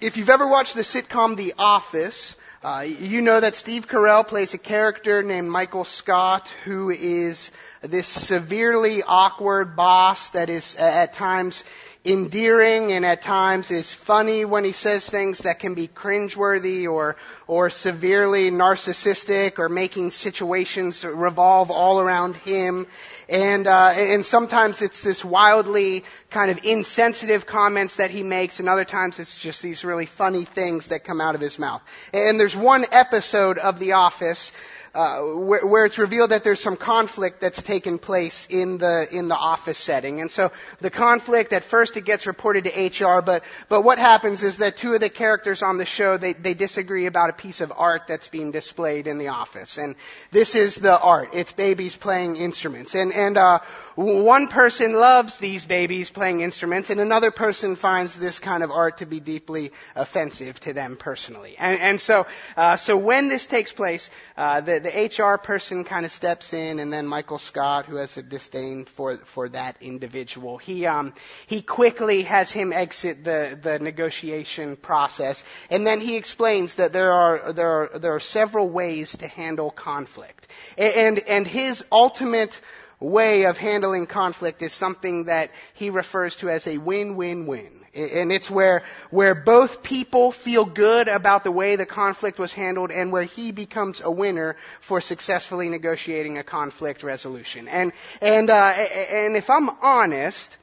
If you've ever watched the sitcom The Office, you know that Steve Carell plays a character named Michael Scott, who is this severely awkward boss that is at times endearing and at times is funny when he says things that can be cringeworthy or severely narcissistic or making situations revolve all around him. And sometimes it's this wildly kind of insensitive comments that he makes, and other times it's just these really funny things that come out of his mouth. And there's one episode of The Office where it's revealed that there's some conflict that's taken place in the office setting. And so the conflict, at first it gets reported to HR, but what happens is that two of the characters on the show, they disagree about a piece of art that's being displayed in the office. And this is the art. It's babies playing instruments. And one person loves these babies playing instruments, and another person finds this kind of art to be deeply offensive to them personally. And so when this takes place, the HR person kind of steps in, and then Michael Scott, who has a disdain for that individual, he quickly has him exit the negotiation process, and then he explains that there are several ways to handle conflict, and his ultimate way of handling conflict is something that he refers to as a win-win-win. And it's where both people feel good about the way the conflict was handled, and where he becomes a winner for successfully negotiating a conflict resolution. And if I'm honest,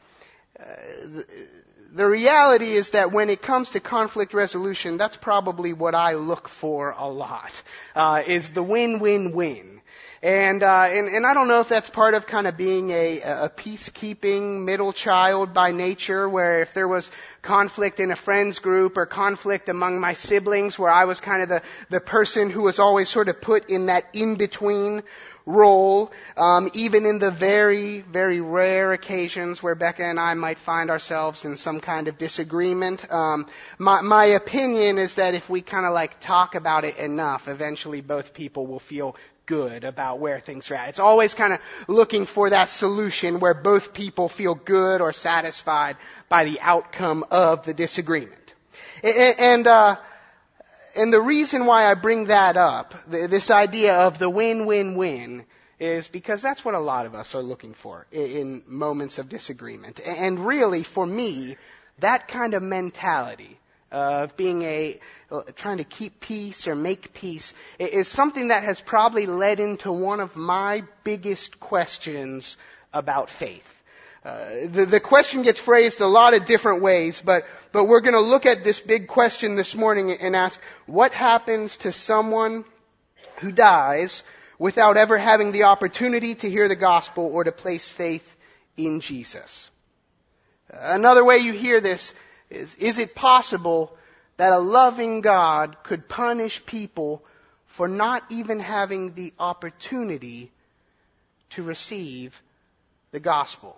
the reality is that when it comes to conflict resolution, that's probably what I look for a lot, is the win-win-win. And I don't know if that's part of kind of being a peacekeeping middle child by nature, where if there was conflict in a friends group or conflict among my siblings, where I was kind of the person who was always sort of put in that in-between role, even in the very, very rare occasions where Becca and I might find ourselves in some kind of disagreement. My opinion is that if we kind of like talk about it enough, eventually both people will feel good about where things are at. It's always kind of looking for that solution where both people feel good or satisfied by the outcome of the disagreement. And the reason why I bring that up, this idea of the win-win-win, is because that's what a lot of us are looking for in moments of disagreement. And really, for me, that kind of mentality of being trying to keep peace or make peace is something that has probably led into one of my biggest questions about faith. The question gets phrased a lot of different ways, but we're going to look at this big question this morning and ask, what happens to someone who dies without ever having the opportunity to hear the gospel or to place faith in Jesus? Another way you hear this is it possible that a loving God could punish people for not even having the opportunity to receive the gospel?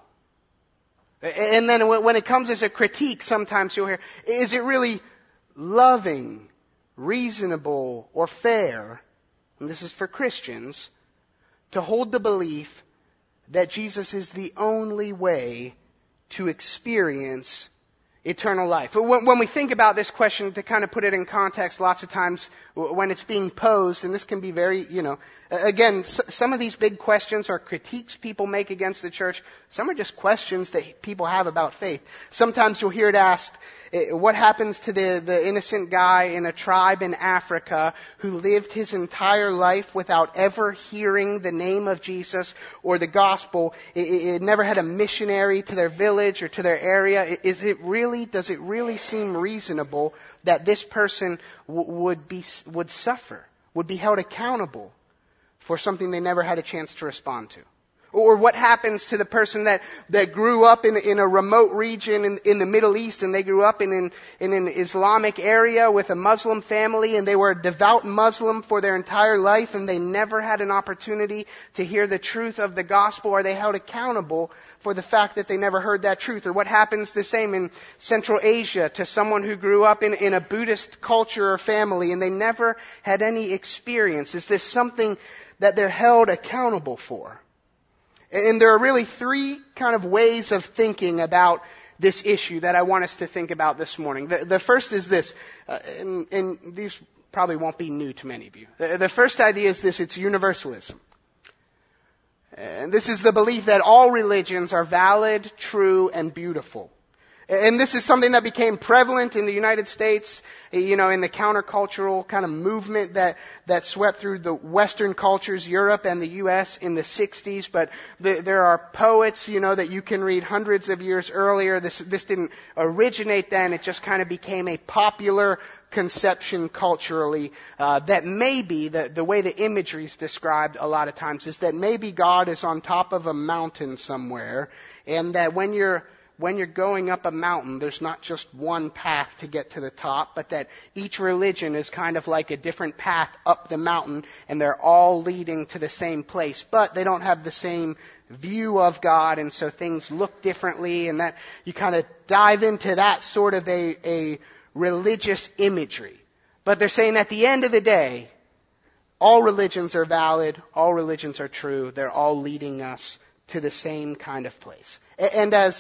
And then when it comes as a critique, sometimes you'll hear, is it really loving, reasonable, or fair, and this is for Christians, to hold the belief that Jesus is the only way to experience eternal life? When we think about this question, to kind of put it in context, lots of times when it's being posed, and this can be very, again, some of these big questions are critiques people make against the church. Some are just questions that people have about faith. Sometimes you'll hear it asked, what happens to the innocent guy in a tribe in Africa who lived his entire life without ever hearing the name of Jesus or the gospel? It never had a missionary to their village or to their area. Does it really seem reasonable that this person would suffer, would be held accountable for something they never had a chance to respond to? Or what happens to the person that grew up in a remote region in the Middle East, and they grew up in an Islamic area with a Muslim family, and they were a devout Muslim for their entire life, and they never had an opportunity to hear the truth of the gospel? Are they held accountable for the fact that they never heard that truth? Or what happens the same in Central Asia to someone who grew up in a Buddhist culture or family, and they never had any experience? Is this something that they're held accountable for? And there are really three kind of ways of thinking about this issue that I want us to think about this morning. The first is this, and these probably won't be new to many of you. The first idea is this: it's universalism. And this is the belief that all religions are valid, true, and beautiful. And this is something that became prevalent in the United States, in the countercultural kind of movement that swept through the Western cultures, Europe and the U.S. in the 60s. But there are poets, that you can read hundreds of years earlier. This didn't originate then. It just kind of became a popular conception culturally, that maybe, the way the imagery is described a lot of times is that maybe God is on top of a mountain somewhere, and that when you're going up a mountain, there's not just one path to get to the top, but that each religion is kind of like a different path up the mountain, and they're all leading to the same place, but they don't have the same view of God, and so things look differently, and that you kind of dive into that sort of a religious imagery. But they're saying at the end of the day, all religions are valid, all religions are true, they're all leading us to the same kind of place. And as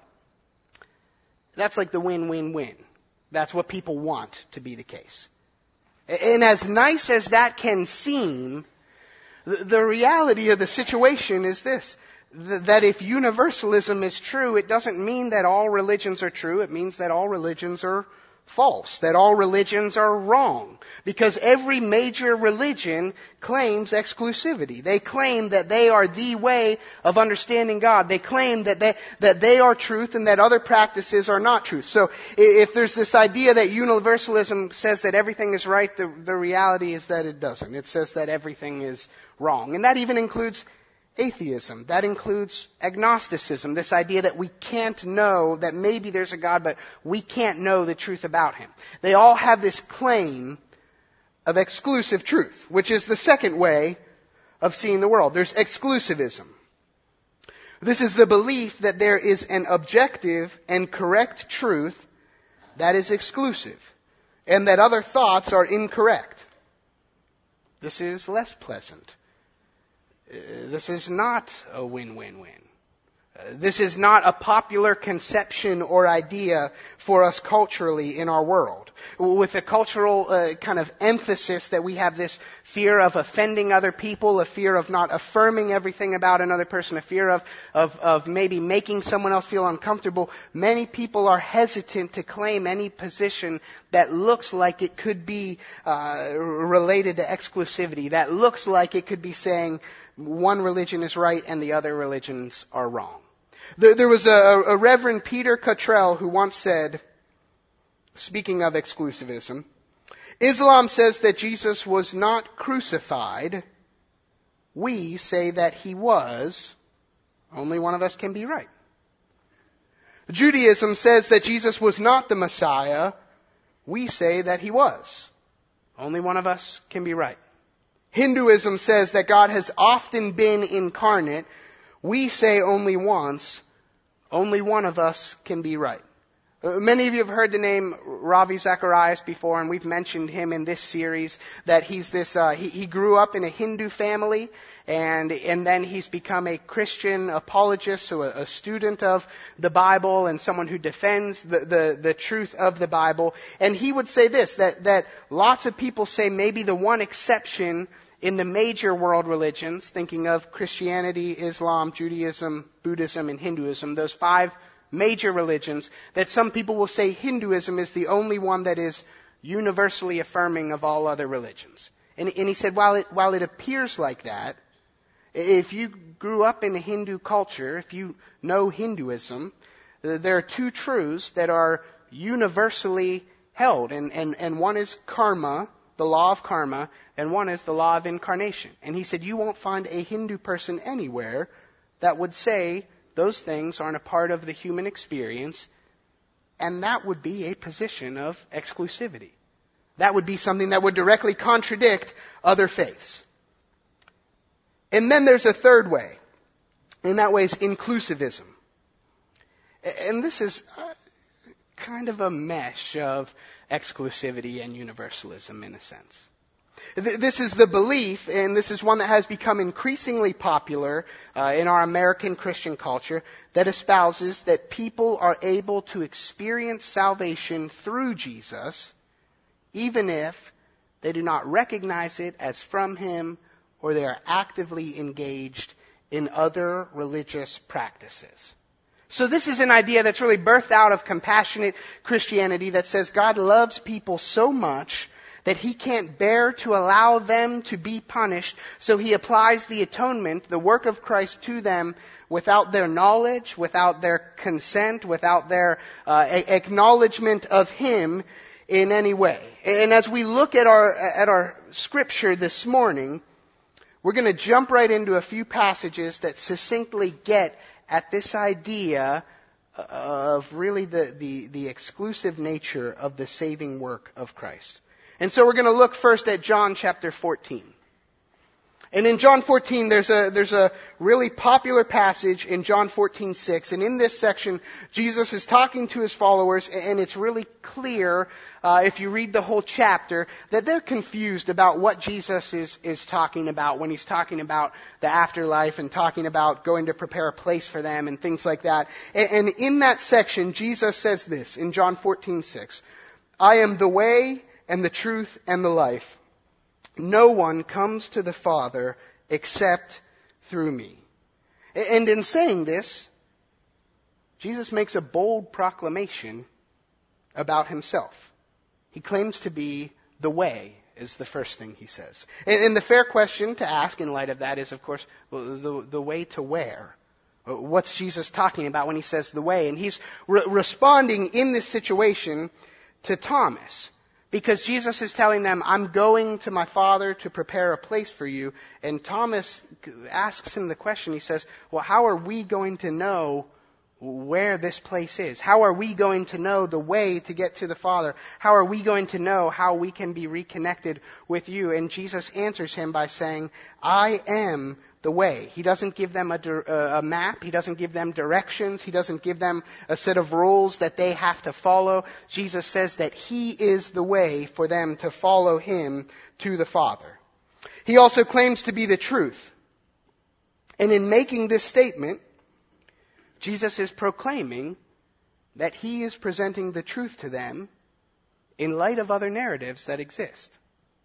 that's like the win-win-win. That's what people want to be the case. And as nice as that can seem, the reality of the situation is this: that if universalism is true, it doesn't mean that all religions are true. It means that all religions are false, that all religions are wrong. Because every major religion claims exclusivity. They claim that they are the way of understanding God. They claim that they are truth and that other practices are not truth. So if there's this idea that universalism says that everything is right, the reality is that it doesn't. It says that everything is wrong. And that even includes atheism. That includes agnosticism, this idea that we can't know, that maybe there's a God, but we can't know the truth about Him. They all have this claim of exclusive truth, which is the second way of seeing the world. There's exclusivism. This is the belief that there is an objective and correct truth that is exclusive, and that other thoughts are incorrect. This is less pleasant. This is not a win-win-win. This is not a popular conception or idea for us culturally in our world. With a cultural kind of emphasis that we have this fear of offending other people, a fear of not affirming everything about another person, a fear of maybe making someone else feel uncomfortable, many people are hesitant to claim any position that looks like it could be related to exclusivity, that looks like it could be saying one religion is right and the other religions are wrong. There was a Reverend Peter Cottrell who once said, speaking of exclusivism, Islam says that Jesus was not crucified. We say that He was. Only one of us can be right. Judaism says that Jesus was not the Messiah. We say that He was. Only one of us can be right. Hinduism says that God has often been incarnate. We say only once. Only one of us can be right. Many of you have heard the name Ravi Zacharias before, and we've mentioned him in this series, that he's this, he grew up in a Hindu family, and then he's become a Christian apologist, so a student of the Bible and someone who defends the truth of the Bible. And he would say this, that lots of people say maybe the one exception in the major world religions, thinking of Christianity, Islam, Judaism, Buddhism, and Hinduism, those 5 major religions, that some people will say Hinduism is the only one that is universally affirming of all other religions. And he said, while it appears like that, if you grew up in a Hindu culture, if you know Hinduism, there are 2 truths that are universally held, and one is karma, the law of karma, and one is the law of incarnation. And he said, you won't find a Hindu person anywhere that would say those things aren't a part of the human experience, and that would be a position of exclusivity. That would be something that would directly contradict other faiths. And then there's a third way, and that way is inclusivism. And this is kind of a mesh of exclusivity and universalism in a sense. This is the belief, and this is one that has become increasingly popular in our American Christian culture, that espouses that people are able to experience salvation through Jesus, even if they do not recognize it as from Him, or they are actively engaged in other religious practices. So this is an idea that's really birthed out of compassionate Christianity that says God loves people so much that He can't bear to allow them to be punished, so He applies the atonement, the work of Christ, to them without their knowledge, without their consent, without their acknowledgement of Him in any way. And as we look at our scripture this morning, we're going to jump right into a few passages that succinctly get at this idea of really the exclusive nature of the saving work of Christ. And so we're going to look first at John chapter 14. And in John 14, there's a really popular passage in John 14:6. And in this section, Jesus is talking to His followers, and it's really clear, if you read the whole chapter, that they're confused about what Jesus is talking about when He's talking about the afterlife and talking about going to prepare a place for them and things like that. And in that section, Jesus says this in John 14:6, "I am the way and the truth and the life. No one comes to the Father except through me." And in saying this, Jesus makes a bold proclamation about Himself. He claims to be the way, is the first thing He says. And the fair question to ask in light of that is, of course, the way to where? What's Jesus talking about when He says the way? And He's responding in this situation to Thomas. Because Jesus is telling them, I'm going to my Father to prepare a place for you. And Thomas asks Him the question. He says, well, how are we going to know where this place is? How are we going to know the way to get to the Father? How are we going to know how we can be reconnected with you? And Jesus answers him by saying, I am the way. He doesn't give them a map. He doesn't give them directions. He doesn't give them a set of rules that they have to follow. Jesus says that He is the way for them to follow Him to the Father. He also claims to be the truth. And in making this statement, Jesus is proclaiming that He is presenting the truth to them in light of other narratives that exist.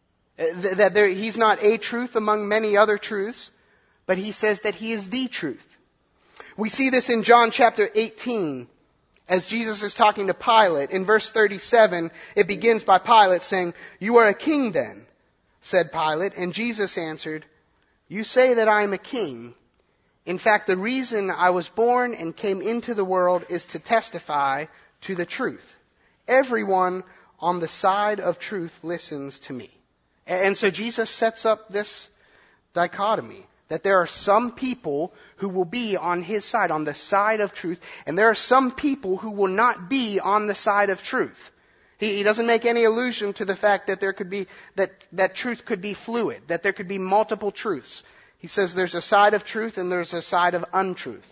He's not a truth among many other truths, but He says that He is the truth. We see this in John chapter 18, as Jesus is talking to Pilate. In verse 37, it begins by Pilate saying, "You are a king then," said Pilate. And Jesus answered, "You say that I am a king. In fact, the reason I was born and came into the world is to testify to the truth. Everyone on the side of truth listens to me." And so Jesus sets up this dichotomy, that there are some people who will be on His side, on the side of truth, and there are some people who will not be on the side of truth. He doesn't make any allusion to the fact that there could be, that truth could be fluid, that there could be multiple truths. He says there's a side of truth and there's a side of untruth.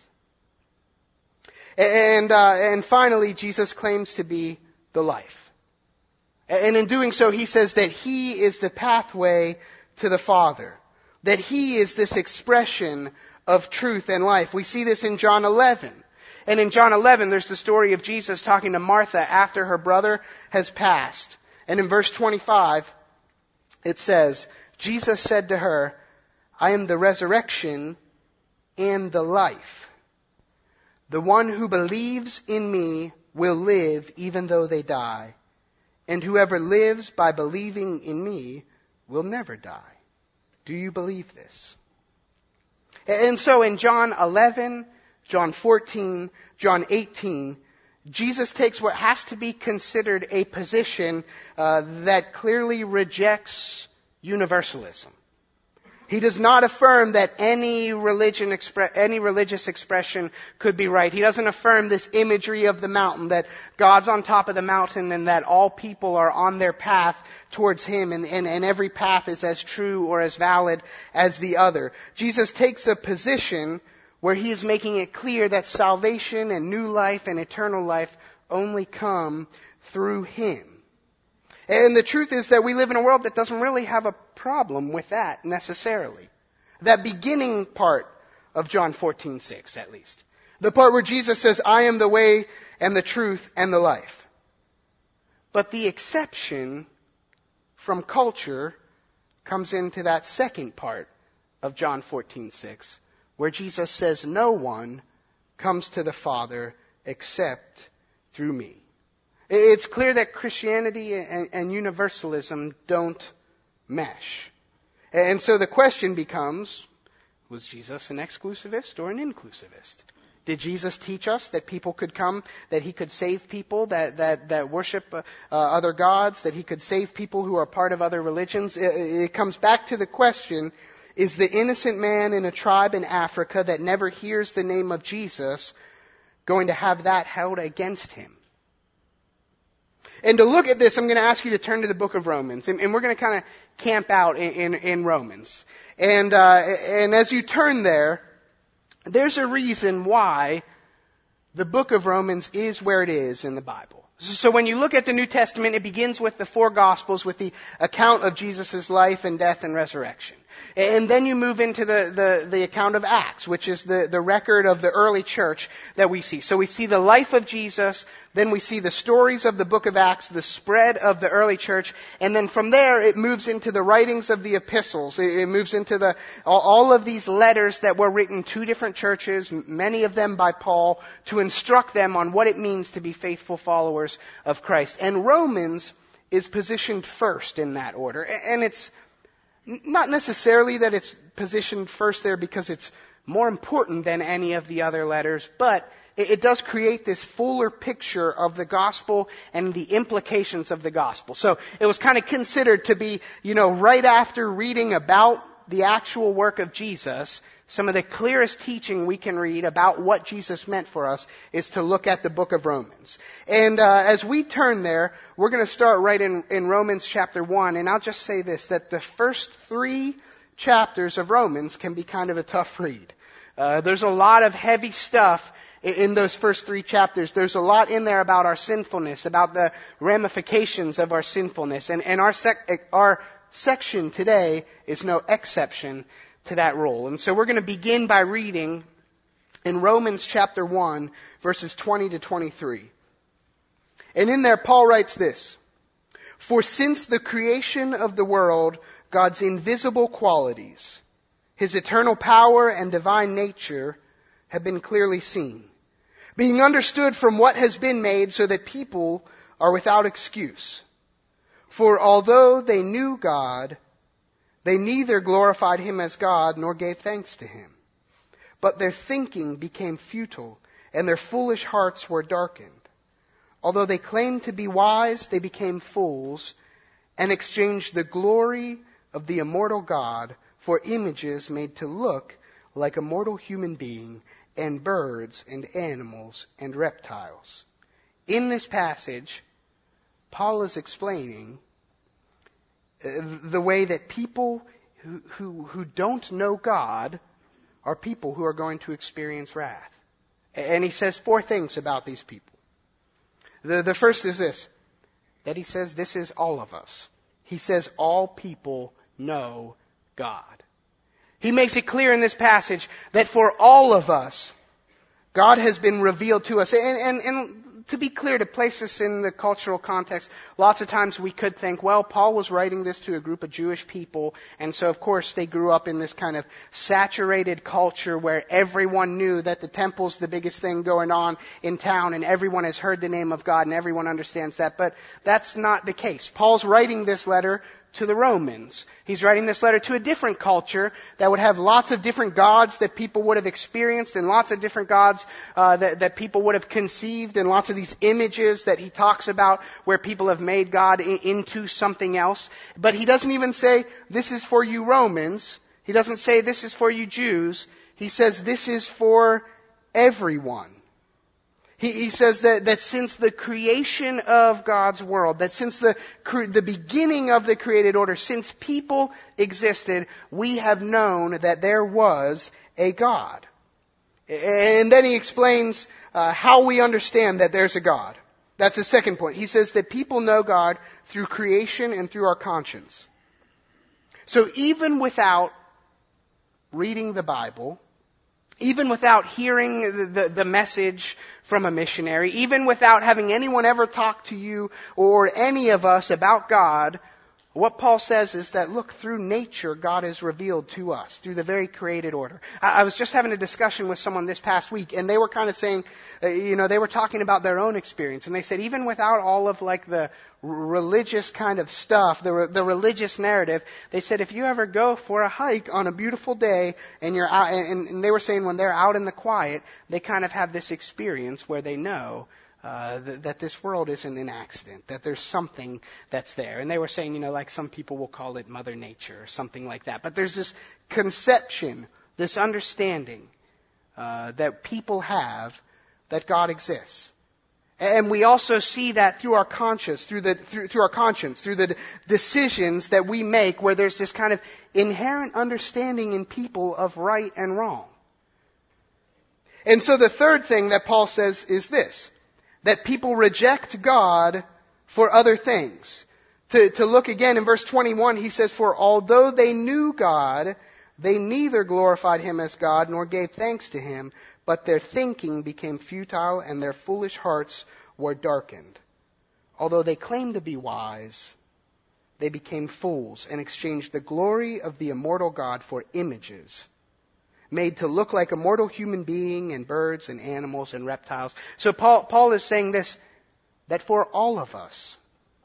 And finally, Jesus claims to be the life. And in doing so, He says that He is the pathway to the Father. That He is this expression of truth and life. We see this in John 11. And in John 11, there's the story of Jesus talking to Martha after her brother has passed. And in verse 25, it says, Jesus said to her, "I am the resurrection and the life. The one who believes in me will live even though they die. And whoever lives by believing in me will never die." Do you believe this? And so in John 11, John 14, John 18, Jesus takes what has to be considered a position that clearly rejects universalism. He does not affirm that any religious expression could be right. He doesn't affirm this imagery of the mountain, that God's on top of the mountain and that all people are on their path towards Him, and every path is as true or as valid as the other. Jesus takes a position where He is making it clear that salvation and new life and eternal life only come through Him. And the truth is that we live in a world that doesn't really have a problem with that necessarily. That beginning part of John 14:6 at least. The part where Jesus says, I am the way and the truth and the life. But the exception from culture comes into that second part of John 14:6, where Jesus says, no one comes to the Father except through me. It's clear that Christianity and universalism don't mesh. And so the question becomes, was Jesus an exclusivist or an inclusivist? Did Jesus teach us that people could come, that he could save people that worship other gods, that he could save people who are part of other religions? It comes back to the question, is the innocent man in a tribe in Africa that never hears the name of Jesus going to have that held against him? And to look at this, I'm going to ask you to turn to the book of Romans, and we're going to kind of camp out in Romans. And as you turn there, there's a reason why the book of Romans is where it is in the Bible. So when you look at the New Testament, it begins with the four Gospels, with the account of Jesus' life and death and resurrection. And then you move into the account of Acts, which is the record of the early church that we see. So we see the life of Jesus, then we see the stories of the book of Acts, the spread of the early church, and then from there it moves into the writings of the epistles. It moves into all of these letters that were written to different churches, many of them by Paul, to instruct them on what it means to be faithful followers of Christ. And Romans is positioned first in that order. And it's not necessarily that it's positioned first there because it's more important than any of the other letters, but it does create this fuller picture of the gospel and the implications of the gospel. So it was kind of considered to be, right after reading about the actual work of Jesus, some of the clearest teaching we can read about what Jesus meant for us is to look at the book of Romans. And as we turn there, we're going to start right in Romans chapter 1. And I'll just say this, that the first 3 chapters of Romans can be kind of a tough read. There's a lot of heavy stuff in those first 3 chapters. There's a lot in there about our sinfulness, about the ramifications of our sinfulness. And our section today is no exception to that rule. And so we're going to begin by reading in Romans chapter 1, verses 20 to 23. And in there, Paul writes this, "For since the creation of the world, God's invisible qualities, His eternal power and divine nature have been clearly seen, being understood from what has been made, so that people are without excuse. For although they knew God, they neither glorified Him as God nor gave thanks to Him. But their thinking became futile, and their foolish hearts were darkened. Although they claimed to be wise, they became fools, and exchanged the glory of the immortal God for images made to look like a mortal human being, and birds and animals and reptiles." In this passage, Paul is explaining the way that people who don't know God are people who are going to experience wrath. And he says 4 things about these people. The first is this, that he says this is all of us. He says all people know God. He makes it clear in this passage that for all of us, God has been revealed to us. And to be clear, to place this in the cultural context, lots of times we could think, well, Paul was writing this to a group of Jewish people, and so of course they grew up in this kind of saturated culture where everyone knew that the temple's the biggest thing going on in town, and everyone has heard the name of God, and everyone understands that. But that's not the case. Paul's writing this letter to the Romans. He's writing this letter to a different culture that would have lots of different gods that people would have experienced, and lots of different gods that people would have conceived, and lots of these images that he talks about where people have made God into something else. But he doesn't even say, this is for you Romans. He doesn't say, this is for you Jews. He says, this is for everyone. He says that since the creation of God's world, that since the beginning of the created order, since people existed, we have known that there was a God. And then he explains how we understand that there's a God. That's the second point. He says that people know God through creation and through our conscience. So even without reading the Bible, even without hearing the message from a missionary, even without having anyone ever talk to you or any of us about God, what Paul says is that, look, through nature, God is revealed to us, through the very created order. I was just having a discussion with someone this past week, and they were kind of saying, they were talking about their own experience, and they said even without all of like the religious kind of stuff, the religious narrative, they said if you ever go for a hike on a beautiful day, and you're out, and they were saying when they're out in the quiet, they kind of have this experience where they know that this world isn't an accident, that there's something that's there. And they were saying, like some people will call it Mother Nature or something like that. But there's this conception, this understanding that people have that God exists. And we also see that through our conscience, through the decisions that we make, where there's this kind of inherent understanding in people of right and wrong. And so the third thing that Paul says is this: that people reject God for other things. To look again in verse 21, he says, "For although they knew God, they neither glorified Him as God nor gave thanks to Him, but their thinking became futile and their foolish hearts were darkened. Although they claimed to be wise, they became fools and exchanged the glory of the immortal God for images made to look like a mortal human being and birds and animals and reptiles." So Paul is saying this, that for all of us,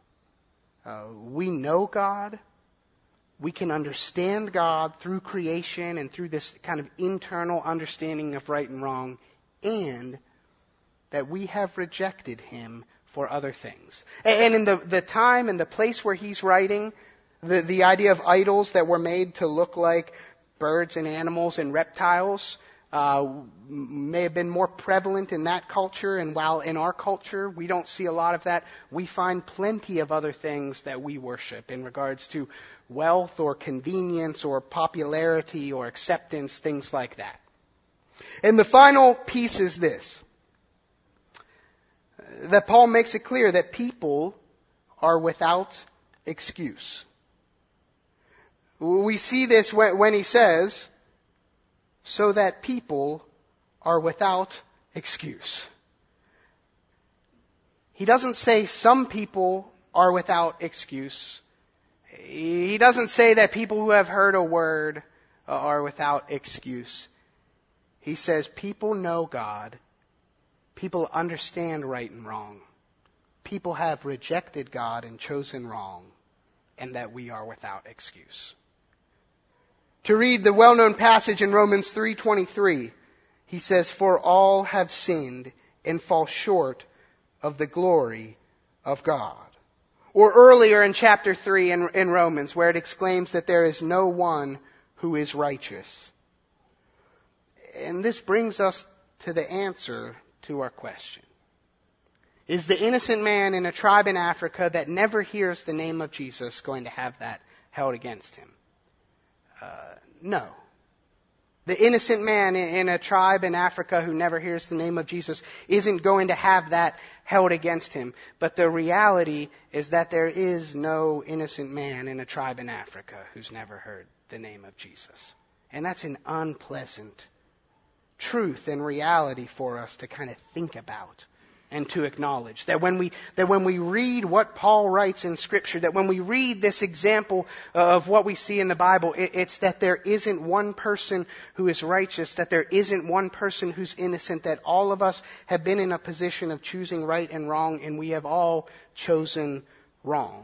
we know God, we can understand God through creation and through this kind of internal understanding of right and wrong, and that we have rejected Him for other things. And in the time and the place where he's writing, the idea of idols that were made to look like birds and animals and reptiles may have been more prevalent in that culture, and while in our culture we don't see a lot of that, we find plenty of other things that we worship in regards to wealth or convenience or popularity or acceptance, things like that. And the final piece is this, that Paul makes it clear that people are without excuse. We see this when he says, so that people are without excuse. He doesn't say some people are without excuse. He doesn't say that people who have heard a word are without excuse. He says people know God. People understand right and wrong. People have rejected God and chosen wrong, and that we are without excuse. To read the well-known passage in Romans 3:23, he says, "For all have sinned and fall short of the glory of God." Or earlier in chapter 3 in Romans, where it exclaims that there is no one who is righteous. And this brings us to the answer to our question. Is the innocent man in a tribe in Africa that never hears the name of Jesus going to have that held against him? No. The innocent man in a tribe in Africa who never hears the name of Jesus isn't going to have that held against him. But the reality is that there is no innocent man in a tribe in Africa who's never heard the name of Jesus. And that's an unpleasant truth and reality for us to kind of think about and to acknowledge. That when we read what Paul writes in Scripture, that when we read this example of what we see in the Bible, it's that there isn't one person who is righteous, that there isn't one person who's innocent, that all of us have been in a position of choosing right and wrong, and we have all chosen wrong.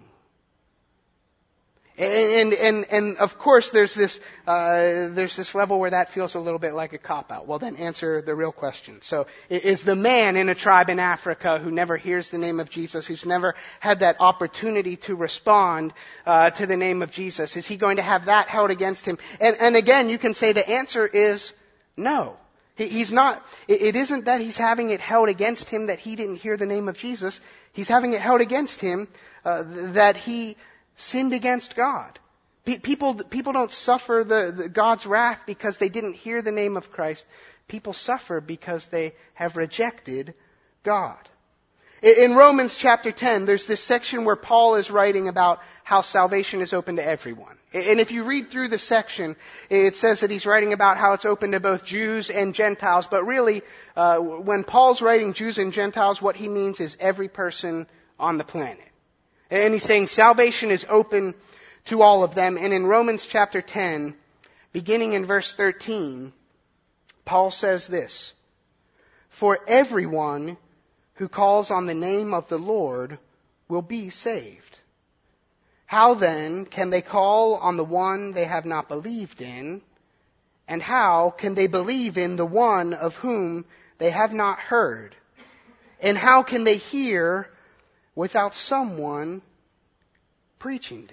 And of course there's this level where that feels a little bit like a cop-out. Well, then answer the real question. So is the man in a tribe in Africa who never hears the name of Jesus, who's never had that opportunity to respond to the name of Jesus, is he going to have that held against him? And again, you can say the answer is no. He's not. It isn't that he's having it held against him that he didn't hear the name of Jesus. He's having it held against him that he sinned against God. People don't suffer the God's wrath because they didn't hear the name of Christ. People suffer because they have rejected God. In Romans chapter 10, there's this section where Paul is writing about how salvation is open to everyone. And if you read through the section, it says that he's writing about how it's open to both Jews and Gentiles. But really, when Paul's writing Jews and Gentiles, what he means is every person on the planet. And he's saying salvation is open to all of them. And in Romans chapter 10, beginning in verse 13, Paul says this: "For everyone who calls on the name of the Lord will be saved. How then can they call on the one they have not believed in? And how can they believe in the one of whom they have not heard? And how can they hear without someone preaching to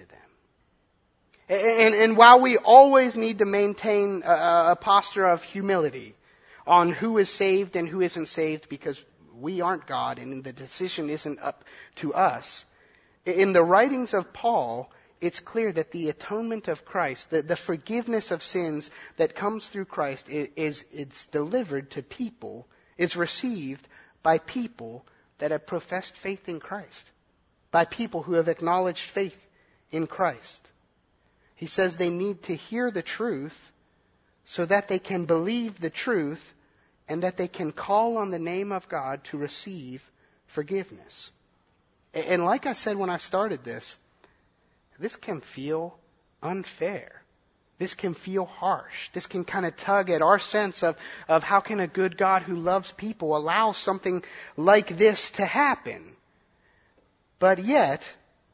them?" And while we always need to maintain a posture of humility on who is saved and who isn't saved, because we aren't God and the decision isn't up to us, in the writings of Paul, it's clear that the atonement of Christ, the forgiveness of sins that comes through Christ, it's delivered to people, it's received by people that have professed faith in Christ, by people who have acknowledged faith in Christ. He says they need to hear the truth so that they can believe the truth and that they can call on the name of God to receive forgiveness. And like I said when I started this can feel unfair. This can feel harsh. This can kind of tug at our sense of how can a good God who loves people allow something like this to happen? But yet,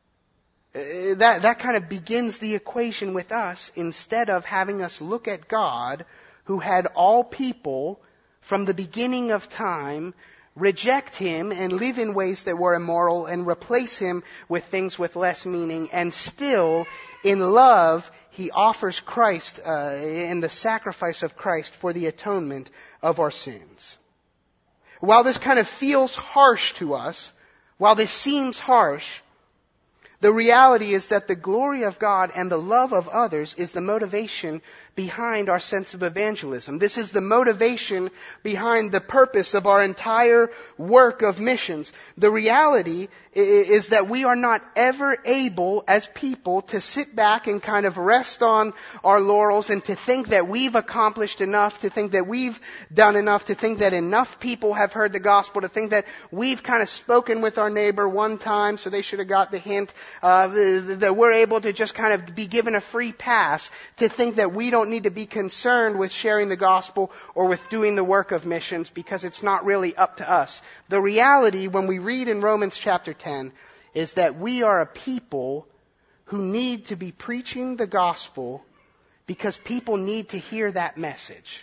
that kind of begins the equation with us, instead of having us look at God who had all people from the beginning of time reject Him and live in ways that were immoral and replace Him with things with less meaning, and still, in love, He offers Christ in the sacrifice of Christ for the atonement of our sins. While this kind of feels harsh to us, while this seems harsh, the reality is that the glory of God and the love of others is the motivation behind our sense of evangelism. This is the motivation behind the purpose of our entire work of missions. The reality is that we are not ever able as people to sit back and kind of rest on our laurels and to think that we've accomplished enough, to think that we've done enough, to think that enough people have heard the gospel, to think that we've kind of spoken with our neighbor one time so they should have got the hint, that we're able to just kind of be given a free pass to think that we don't need to be concerned with sharing the gospel or with doing the work of missions because it's not really up to us. The reality, when we read in Romans chapter 10, is that we are a people who need to be preaching the gospel because people need to hear that message.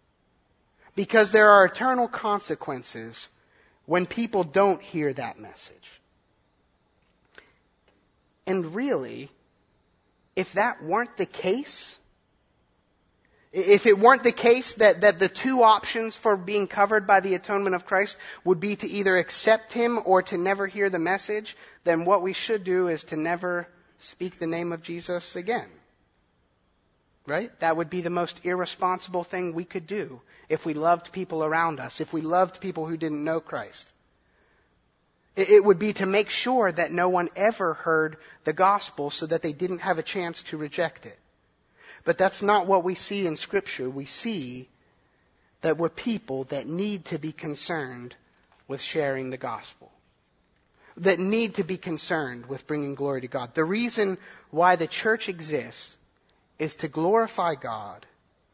Because there are eternal consequences when people don't hear that message. And really, if that weren't the case, if it weren't the case that the two options for being covered by the atonement of Christ would be to either accept Him or to never hear the message, then what we should do is to never speak the name of Jesus again. Right? That would be the most irresponsible thing we could do if we loved people around us, if we loved people who didn't know Christ. It would be to make sure that no one ever heard the gospel so that they didn't have a chance to reject it. But that's not what we see in Scripture. We see that we're people that need to be concerned with sharing the gospel, that need to be concerned with bringing glory to God. The reason why the church exists is to glorify God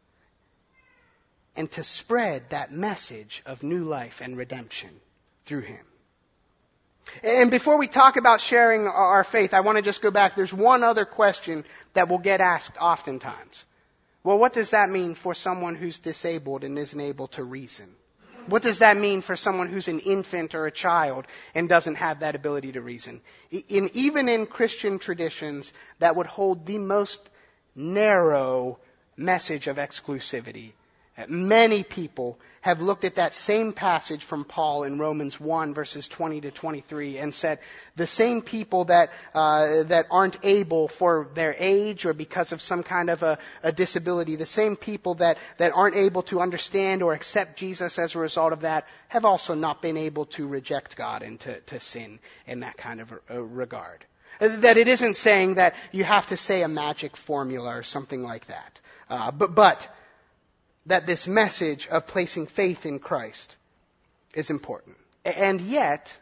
and to spread that message of new life and redemption through Him. And before we talk about sharing our faith, I want to just go back. There's one other question that will get asked oftentimes. Well, what does that mean for someone who's disabled and isn't able to reason? What does that mean for someone who's an infant or a child and doesn't have that ability to reason? Even in Christian traditions, that would hold the most narrow message of exclusivity. Many people have looked at that same passage from Paul in Romans 1 verses 20 to 23 and said the same people that aren't able for their age or because of some kind of a disability, the same people that aren't able to understand or accept Jesus as a result of that have also not been able to reject God and to sin in that kind of a regard. That it isn't saying that you have to say a magic formula or something like that. But that this message of placing faith in Christ is important. And yet,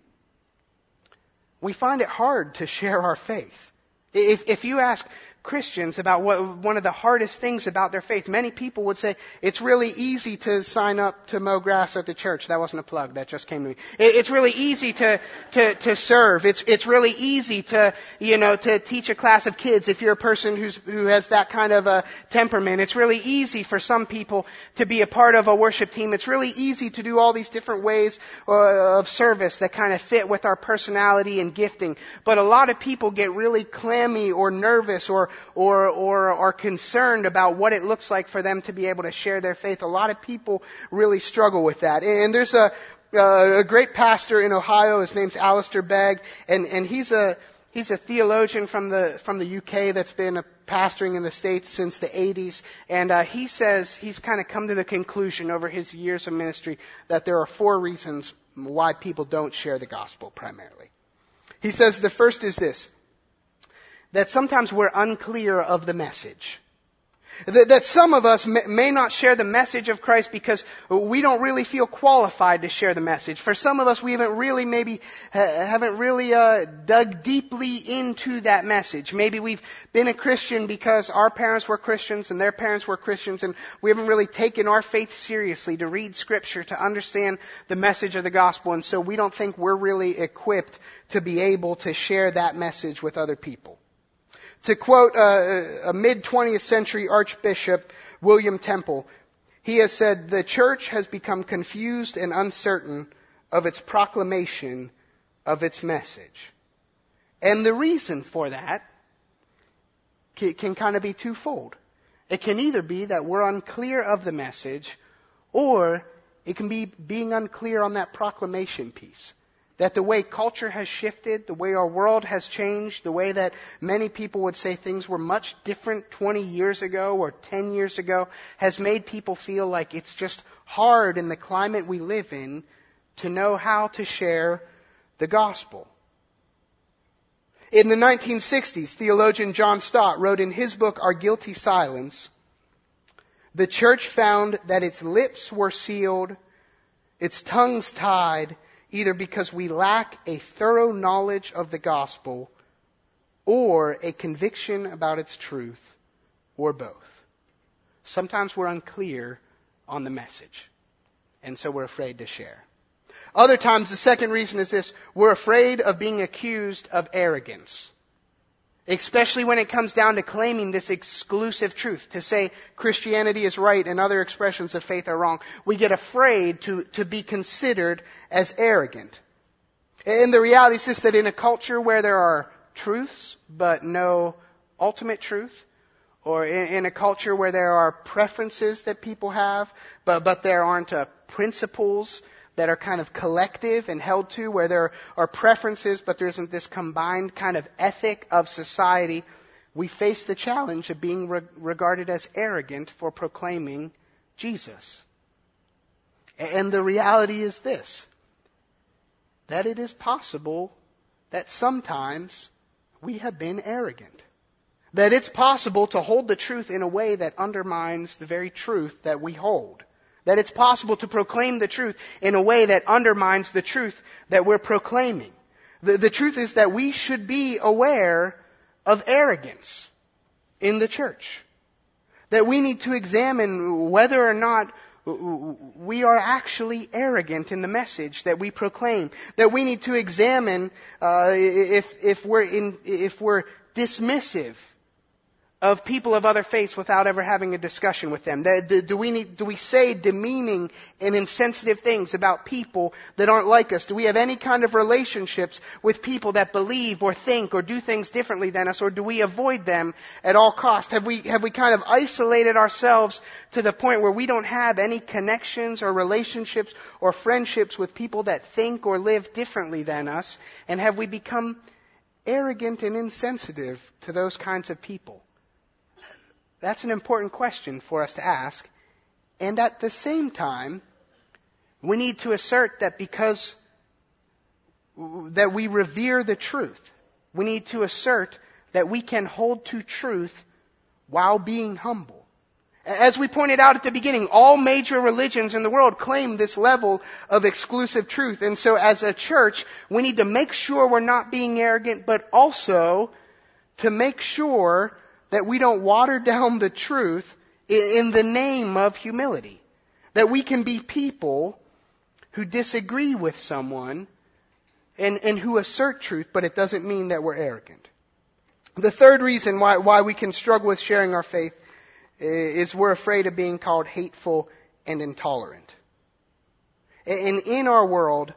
we find it hard to share our faith. If you ask Christians about one of the hardest things about their faith, many people would say it's really easy to sign up to mow grass at the church. That wasn't a plug, that just came to me. It's really easy to serve. It's really easy to teach a class of kids if you're a person who has that kind of a temperament. It's really easy for some people to be a part of a worship team. It's really easy to do all these different ways of service that kind of fit with our personality and gifting. But a lot of people get really clammy or nervous or are concerned about what it looks like for them to be able to share their faith. A lot of people really struggle with that. And there's a great pastor in Ohio. His name's Alistair Begg, and he's a theologian from the UK that's been pastoring in the States since the 80s. And he says he's kind of come to the conclusion over his years of ministry that there are 4 reasons why people don't share the gospel primarily. He says the first is this: that sometimes we're unclear of the message. That some of us may not share the message of Christ because we don't really feel qualified to share the message. For some of us, we haven't really dug deeply into that message. Maybe we've been a Christian because our parents were Christians and their parents were Christians, and we haven't really taken our faith seriously to read Scripture, to understand the message of the gospel, and so we don't think we're really equipped to be able to share that message with other people. To quote a mid-20th century Archbishop, William Temple, he has said, "The church has become confused and uncertain of its proclamation of its message." And the reason for that can kind of be twofold. It can either be that we're unclear of the message, or it can be being unclear on that proclamation piece. That the way culture has shifted, the way our world has changed, the way that many people would say things were much different 20 years ago or 10 years ago, has made people feel like it's just hard in the climate we live in to know how to share the gospel. In the 1960s, theologian John Stott wrote in his book, Our Guilty Silence, "The church found that its lips were sealed, its tongues tied, either because we lack a thorough knowledge of the gospel or a conviction about its truth, or both." Sometimes we're unclear on the message, and so we're afraid to share. Other times, the second reason is this: we're afraid of being accused of arrogance. Especially when it comes down to claiming this exclusive truth, to say Christianity is right and other expressions of faith are wrong. We get afraid to be considered as arrogant. And the reality is this, that in a culture where there are truths but no ultimate truth, or in a culture where there are preferences that people have, but there aren't principles that are kind of collective and held to, where there are preferences, but there isn't this combined kind of ethic of society, we face the challenge of being regarded as arrogant for proclaiming Jesus. And the reality is this: that it is possible that sometimes we have been arrogant. That it's possible to hold the truth in a way that undermines the very truth that we hold. That it's possible to proclaim the truth in a way that undermines the truth that we're proclaiming. The truth is that we should be aware of arrogance in the church. That we need to examine whether or not we are actually arrogant in the message that we proclaim. That we need to examine if we're dismissive of people of other faiths without ever having a discussion with them? Do we say demeaning and insensitive things about people that aren't like us? Do we have any kind of relationships with people that believe or think or do things differently than us, or do we avoid them at all costs? Have we kind of isolated ourselves to the point where we don't have any connections or relationships or friendships with people that think or live differently than us? And have we become arrogant and insensitive to those kinds of people? That's an important question for us to ask. And at the same time, we need to assert that because that we revere the truth, we need to assert that we can hold to truth while being humble. As we pointed out at the beginning, all major religions in the world claim this level of exclusive truth. And so as a church, we need to make sure we're not being arrogant, but also to make sure that we don't water down the truth in the name of humility. That we can be people who disagree with someone and who assert truth, but it doesn't mean that we're arrogant. The third reason why we can struggle with sharing our faith is we're afraid of being called hateful and intolerant. And in our world,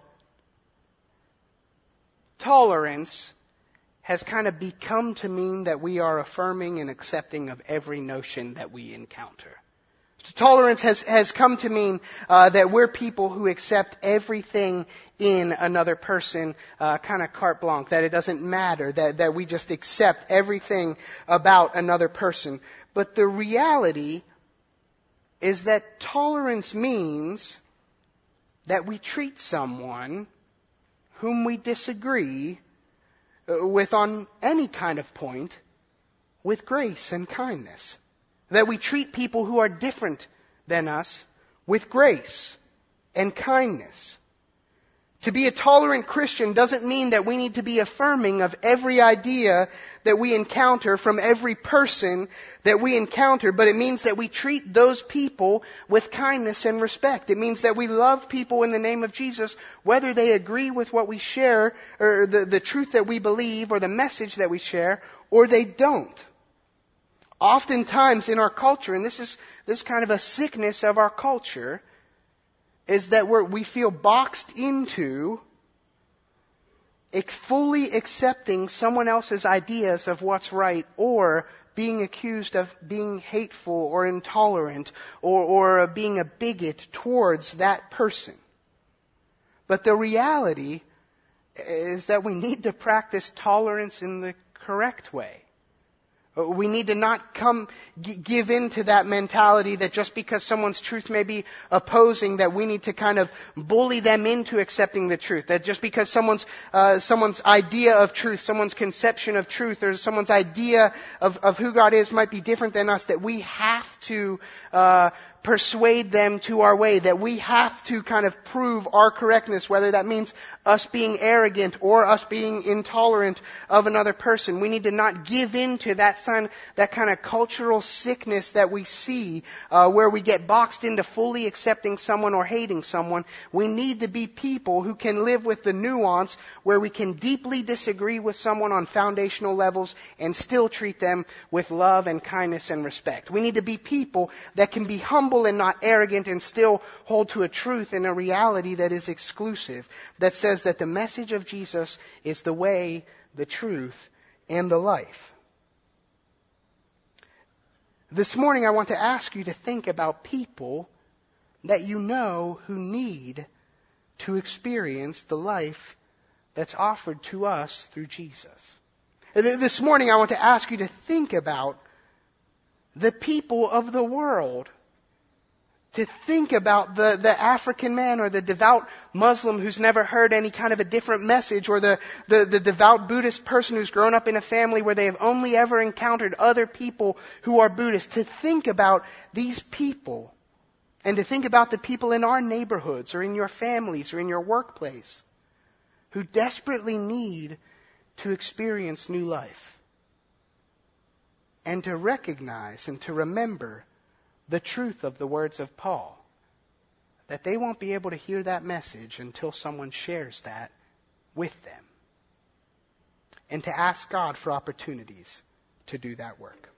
tolerance has kind of become to mean that we are affirming and accepting of every notion that we encounter. Tolerance has come to mean that we're people who accept everything in another person, kind of carte blanche, that it doesn't matter, that we just accept everything about another person. But the reality is that tolerance means that we treat someone whom we disagree with on any kind of point with grace and kindness. That we treat people who are different than us with grace and kindness. To be a tolerant Christian doesn't mean that we need to be affirming of every idea that we encounter from every person that we encounter, but it means that we treat those people with kindness and respect. It means that we love people in the name of Jesus, whether they agree with what we share, or the truth that we believe, or the message that we share, or they don't. Oftentimes in our culture, and this is kind of a sickness of our culture, is that we feel boxed into fully accepting someone else's ideas of what's right, or being accused of being hateful or intolerant, or being a bigot towards that person. But the reality is that we need to practice tolerance in the correct way. We need to not give in to that mentality that just because someone's truth may be opposing, that we need to kind of bully them into accepting the truth. That just because someone's idea of truth, someone's conception of truth, or someone's idea of who God is might be different than us, that we have to persuade them to our way, that we have to kind of prove our correctness, whether that means us being arrogant or us being intolerant of another person. We need to not give in to that kind of cultural sickness that we see, where we get boxed into fully accepting someone or hating someone. We need to be people who can live with the nuance where we can deeply disagree with someone on foundational levels and still treat them with love and kindness and respect. We need to be people that can be humble and not arrogant and still hold to a truth and a reality that is exclusive, that says that the message of Jesus is the way, the truth, and the life. This morning I want to ask you to think about people that you know who need to experience the life that's offered to us through Jesus. This morning I want to ask you to think about the people of the world. To think about the African man or the devout Muslim who's never heard any kind of a different message, or the devout Buddhist person who's grown up in a family where they have only ever encountered other people who are Buddhist. To think about these people, and to think about the people in our neighborhoods or in your families or in your workplace who desperately need to experience new life. And to recognize and to remember the truth of the words of Paul, that they won't be able to hear that message until someone shares that with them. And to ask God for opportunities to do that work.